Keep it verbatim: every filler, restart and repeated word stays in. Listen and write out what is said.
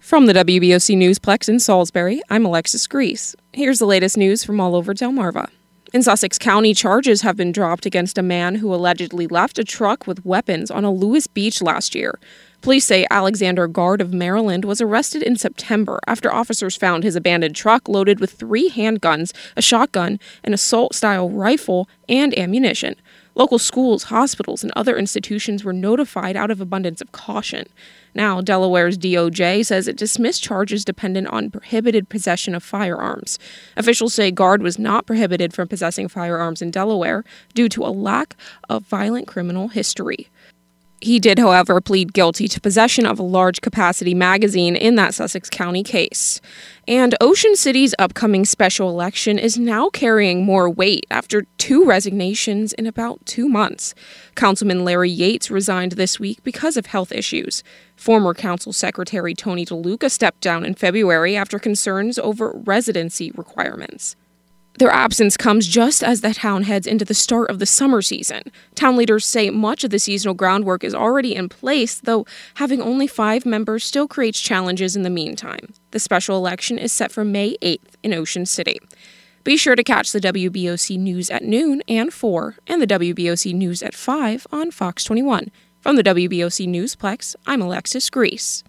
From the W B O C Newsplex in Salisbury, I'm Alexis Grease. Here's the latest news from all over Delmarva. In Sussex County, charges have been dropped against a man who allegedly left a truck with weapons on a Lewis beach last year. Police say Alexander Gard of Maryland was arrested in September after officers found his abandoned truck loaded with three handguns, a shotgun, an assault-style rifle, and ammunition. Local schools, hospitals, and other institutions were notified out of abundance of caution. Now, Delaware's D O J says it dismissed charges dependent on prohibited possession of firearms. Officials say Gard was not prohibited from possessing firearms in Delaware due to a lack of violent criminal history. He did, however, plead guilty to possession of a large-capacity magazine in that Sussex County case. And Ocean City's upcoming special election is now carrying more weight after two resignations in about two months. Councilman Larry Yates resigned this week because of health issues. Former Council Secretary Tony DeLuca stepped down in February after concerns over residency requirements. Their absence comes just as the town heads into the start of the summer season. Town leaders say much of the seasonal groundwork is already in place, though having only five members still creates challenges in the meantime. The special election is set for May eighth in Ocean City. Be sure to catch the W B O C News at noon and four, and the W B O C News at five on Fox twenty-one. From the W B O C Newsplex, I'm Alexis Grease.